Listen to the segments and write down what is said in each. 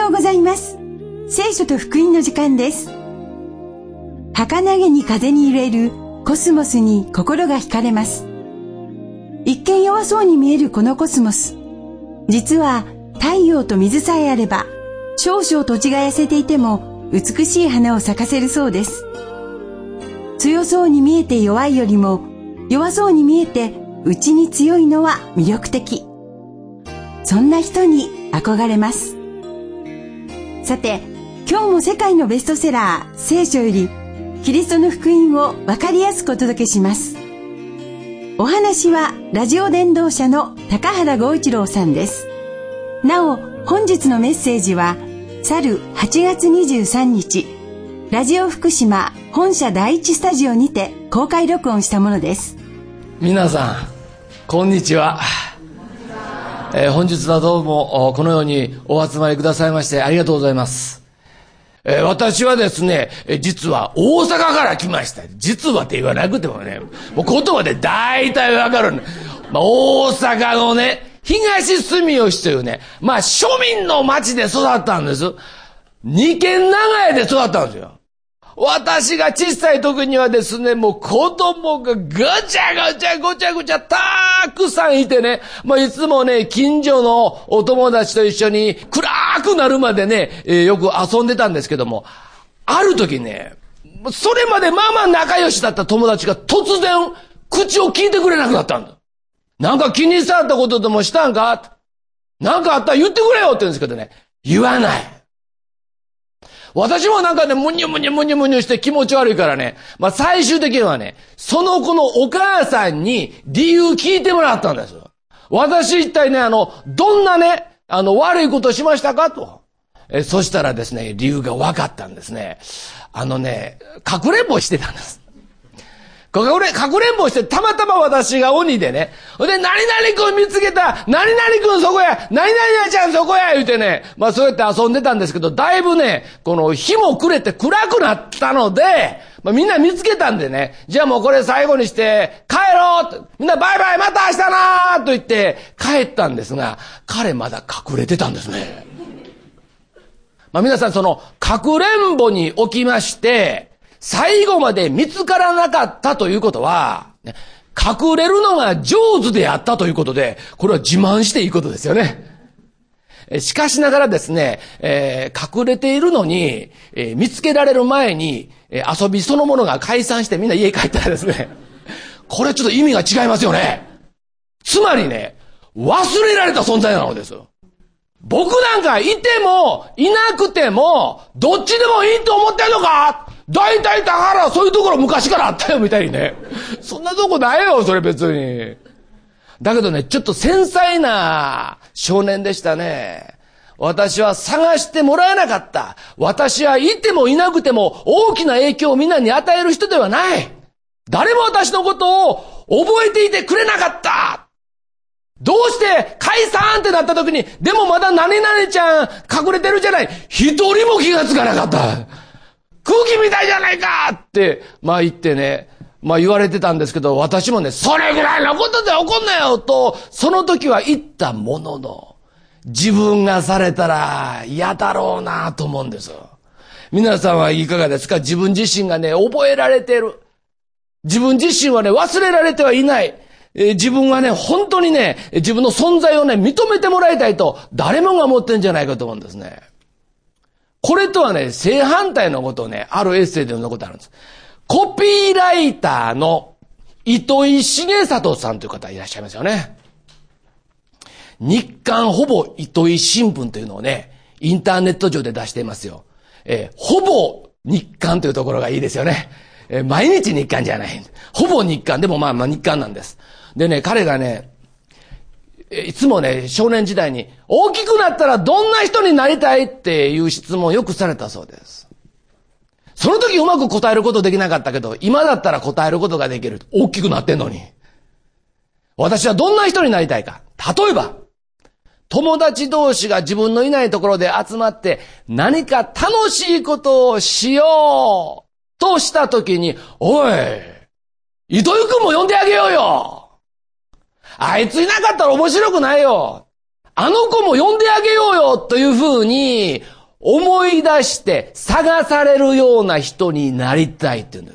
ようございます。聖書と福音の時間です。儚げに風に揺れるコスモスに心が惹かれます。一見弱そうに見えるこのコスモス、実は太陽と水さえあれば少々土地が痩せていても美しい花を咲かせるそうです。強そうに見えて弱いよりも弱そうに見えて内に強いのは魅力的。そんな人に憧れます。さて、今日も世界のベストセラー聖書よりキリストの福音を分かりやすくお届けします。お話はラジオ伝道者の高原剛一郎さんです。なお、本日のメッセージは去る8月23日ラジオ福島本社第一スタジオにて公開録音したものです。 皆さんこんにちは。本日はどうもこのようにお集まりくださいましてありがとうございます。私はですね、実は大阪から来ました。実はって言わなくてもね、もう言葉で大体わかる、大阪のね、東住吉というね、庶民の町で育ったんです。二軒長屋で育ったんですよ。私が小さい時にはですね、もう子供がガチャガチャごちゃごちゃたくさんいてね、いつもね、近所のお友達と一緒に暗くなるまでね、よく遊んでたんですけども、ある時ね、それまで仲良しだった友達が突然口を聞いてくれなくなったんだ。なんか気に障ったことでもしたんか？なんかあったら言ってくれよって言うんですけどね、言わない。私もなんかね、むにゅむにゅむにゅむにゅして気持ち悪いからね、最終的にはね、その子のお母さんに理由聞いてもらったんですよ。私一体ね、どんなね、悪いことしましたかと。そしたらですね、理由が分かったんですね。かくれんぼしてたんです。かくれんぼしてたまたま私が鬼でね、で、何々君見つけた、何々君そこや、何々ちゃんそこや言うてね、そうやって遊んでたんですけど、だいぶね、この日も暮れて暗くなったので、みんな見つけたんでね、じゃあもうこれ最後にして帰ろうって、みんなバイバイまた明日なーと言って帰ったんですが、彼まだ隠れてたんですね。皆さんその、かくれんぼにおきまして、最後まで見つからなかったということは、隠れるのが上手であったということで、これは自慢していいことですよね。しかしながらですね、隠れているのに、見つけられる前に、遊びそのものが解散してみんな家帰ったらですね、これちょっと意味が違いますよね。つまりね、忘れられた存在なのですよ。僕なんかいてもいなくてもどっちでもいいと思ってんのか？大体高原はそういうところ昔からあったよみたいにね。そんなとこないよそれ別に。だけどね、ちょっと繊細な少年でしたね。私は探してもらえなかった。私はいてもいなくても大きな影響をみんなに与える人ではない。誰も私のことを覚えていてくれなかった。どうして解散ってなった時に、でもまだ何々ちゃん隠れてるじゃない。一人も気がつかなかった。空気みたいじゃないかって、言ってね、言われてたんですけど、私もね、それぐらいのことで怒んなよと、その時は言ったものの、自分がされたら嫌だろうなと思うんですよ。皆さんはいかがですか？自分自身がね、覚えられている。自分自身はね、忘れられてはいない。自分はね、本当にね、自分の存在をね、認めてもらいたいと、誰もが思ってんじゃないかと思うんですね。これとはね、正反対のことをね、あるエッセイで読んだことあるんです。コピーライターの糸井重里さんという方いらっしゃいますよね。日刊ほぼ糸井新聞というのをね、インターネット上で出していますよ。ほぼ日刊というところがいいですよね。毎日日刊じゃない。ほぼ日刊でも日刊なんです。でね、彼がね、いつもね、少年時代に大きくなったらどんな人になりたいっていう質問をよくされたそうです。その時うまく答えることできなかったけど、今だったら答えることができる。大きくなってんのに。私はどんな人になりたいか。例えば、友達同士が自分のいないところで集まって何か楽しいことをしようとした時に、おい、糸井くんも呼んであげようよ。あいついなかったら面白くないよ。 あの子も呼んであげようよというふうに思い出して探されるような人になりたいって言うんです。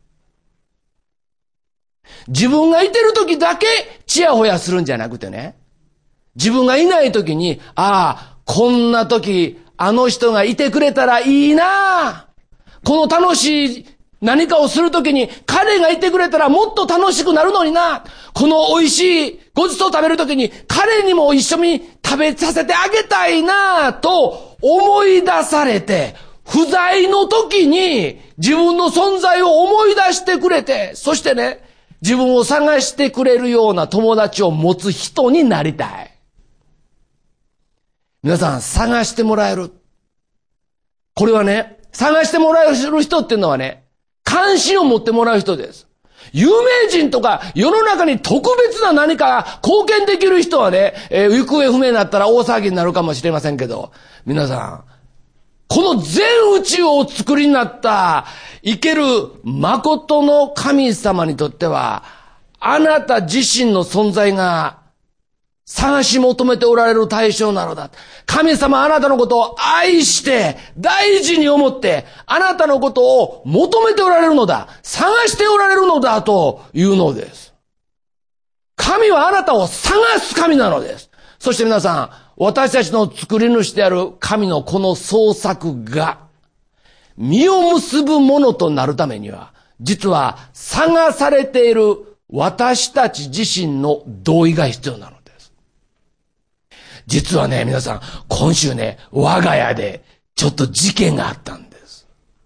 自分がいてる時だけチヤホヤするんじゃなくてね、自分がいない時に、ああ、こんな時あの人がいてくれたらいいな、この楽しい何かをする時に彼がいてくれたらもっと楽しくなるのにな、この美味しいごちそうを食べる時に彼にも一緒に食べさせてあげたいなと思い出されて、不在の時に自分の存在を思い出してくれて、そしてね、自分を探してくれるような友達を持つ人になりたい。皆さん、探してもらえる。これはね、探してもらえる人っていうのはね、関心を持ってもらう人です。有名人とか世の中に特別な何か貢献できる人はね、行方不明になったら大騒ぎになるかもしれませんけど、皆さん、この全宇宙をお作りになった生ける誠の神様にとっては、あなた自身の存在が探し求めておられる対象なのだ。神様はあなたのことを愛して大事に思ってあなたのことを求めておられるのだ。探しておられるのだというのです。神はあなたを探す神なのです。そして皆さん、私たちの作り主である神のこの創作が実を結ぶものとなるためには、実は探されている私たち自身の同意が必要なのです。実はね、皆さん、今週ね、我が家でちょっと事件があったんです。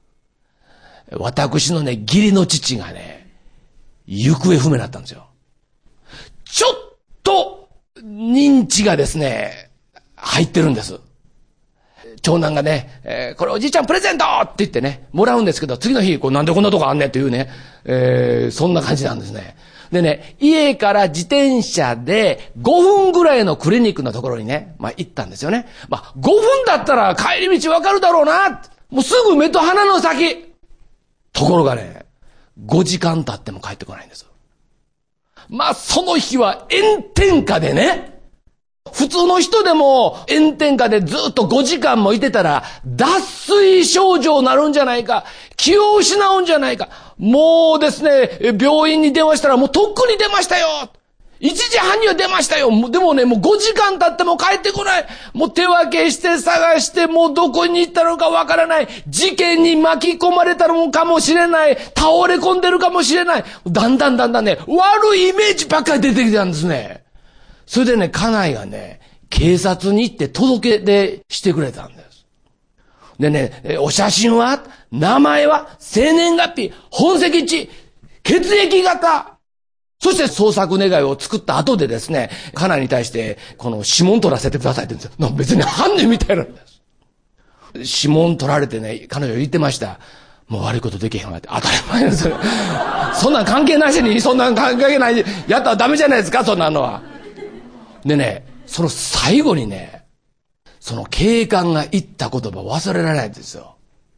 私のね、義理の父がね、行方不明だったんですよ。ちょっと認知がですね、入ってるんです。長男がね、これおじいちゃんプレゼントって言ってね、もらうんですけど、次の日、なんでこんなとこあんねんっていうね、そんな感じなんですね。でね、家から自転車で5分ぐらいのクリニックのところにね、行ったんですよね。5分だったら帰り道わかるだろうな。もうすぐ目と鼻の先。ところがね、5時間経っても帰ってこないんです。その日は炎天下でね、普通の人でも炎天下でずっと5時間もいてたら脱水症状になるんじゃないか、気を失うんじゃないか。もうですね、病院に電話したらもうとっくに出ましたよ。1時半には出ましたよ。でもね、もう5時間経っても帰ってこない。もう手分けして探して、もうどこに行ったのかわからない。事件に巻き込まれたのかもしれない。倒れ込んでるかもしれない。だんだんね、悪いイメージばっかり出てきたんですね。それでね、家内がね、警察に行って届け出してくれたんです。でね、お写真は、名前は、生年月日、本籍地、血液型、そして捜索願いを作った後でですね、家内に対して、この指紋取らせてくださいって言うんですよ。別に犯人みたいなんです。指紋取られてね、彼女言ってました。もう悪いことできへんわって。当たり前ですよ。そんなん関係なしに、そんなん関係ない、やったらダメじゃないですか、そんなのは。でね、その最後にね、その警官が言った言葉忘れられないんですよ。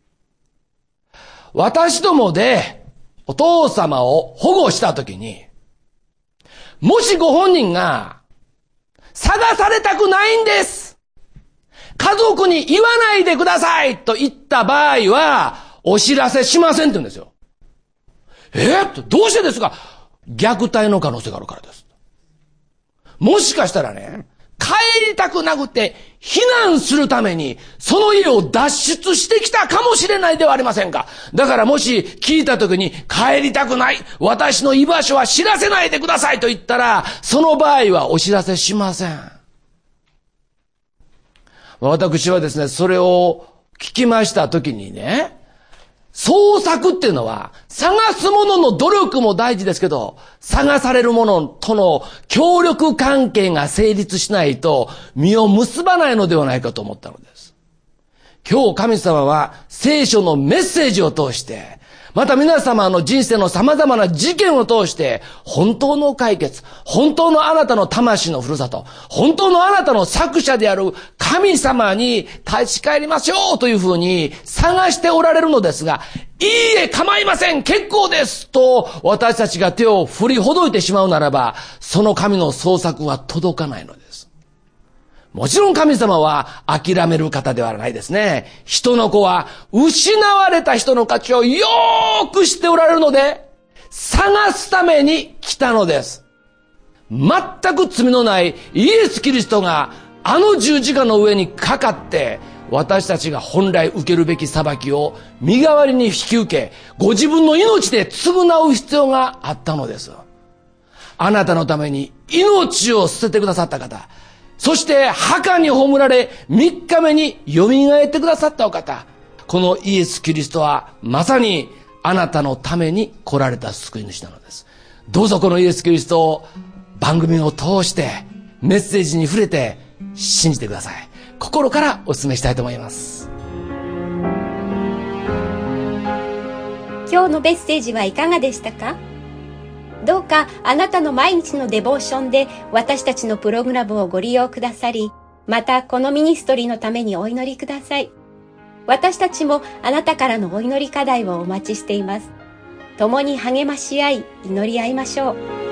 私どもでお父様を保護したときに、もしご本人が探されたくないんです、家族に言わないでくださいと言った場合はお知らせしませんって言うんですよ。どうしてですか？虐待の可能性があるからです。もしかしたらね、帰りたくなくて避難するためにその家を脱出してきたかもしれないではありませんか。だからもし聞いた時に帰りたくない、私の居場所は知らせないでくださいと言ったら、その場合はお知らせしません。私はですね、それを聞きました時にね、創作っていうのは探すものの努力も大事ですけど、探されるものとの協力関係が成立しないと実を結ばないのではないかと思ったのです。今日神様は聖書のメッセージを通して、また皆様の人生の様々な事件を通して、本当の解決、本当のあなたの魂のふるさと、本当のあなたの作者である神様に立ち返りましょうというふうに探しておられるのですが、いいえ、構いません、結構ですと私たちが手を振りほどいてしまうならば、その神の創作は届かないのです。 もちろん神様は諦める方ではないですね。人の子は失われた人の価値をよーく知っておられるので、探すために来たのです。全く罪のないイエス・キリストがあの十字架の上にかかって、私たちが本来受けるべき裁きを身代わりに引き受け、ご自分の命で償う必要があったのです。あなたのために命を捨ててくださった方、そして墓に葬られ3日目に蘇ってくださったお方、このイエス・キリストはまさにあなたのために来られた救い主なのです。どうぞこのイエス・キリストを番組を通してメッセージに触れて信じてください。心からお勧めしたいと思います。 今日のメッセージはいかがでしたか？どうかあなたの毎日のデボーションで私たちのプログラムをご利用くださり、またこのミニストリーのためにお祈りください。私たちもあなたからのお祈り課題をお待ちしています。共に励まし合い、祈り合いましょう。